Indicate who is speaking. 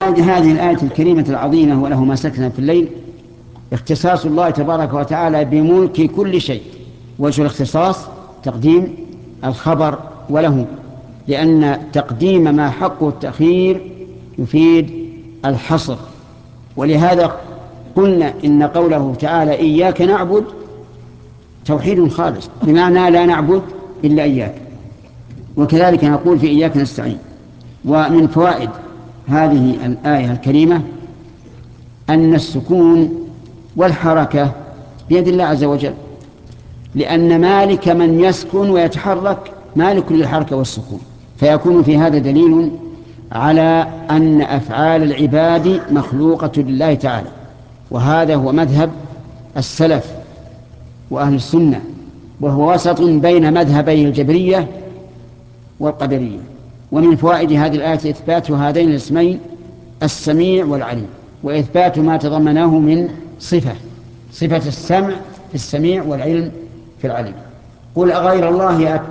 Speaker 1: هذه الآية الكريمة العظيمة وله ما سكن في الليل اختصاص الله تبارك وتعالى بملك كل شيء. وجه الاختصاص تقديم الخبر وله، لأن تقديم ما حقه التأخير يفيد الحصر. ولهذا قلنا إن قوله تعالى إياك نعبد توحيد خالص، بمعنى لا نعبد إلا إياك. وكذلك نقول في إياك نستعين. ومن فوائد هذه الآية الكريمة أن السكون والحركة بيد الله عز وجل، لأن مالك من يسكن ويتحرك مالك للحركة والسكون، فيكون في هذا دليل على أن أفعال العباد مخلوقة لله تعالى. وهذا هو مذهب السلف وأهل السنة، وهو وسط بين مذهبي الجبرية والقدرية. ومن فوائد هذه الآية إثبات هذين الاسمين السميع والعليم، وإثبات ما تضمناه من صفة السمع في السميع والعلم في العليم. قل أغير الله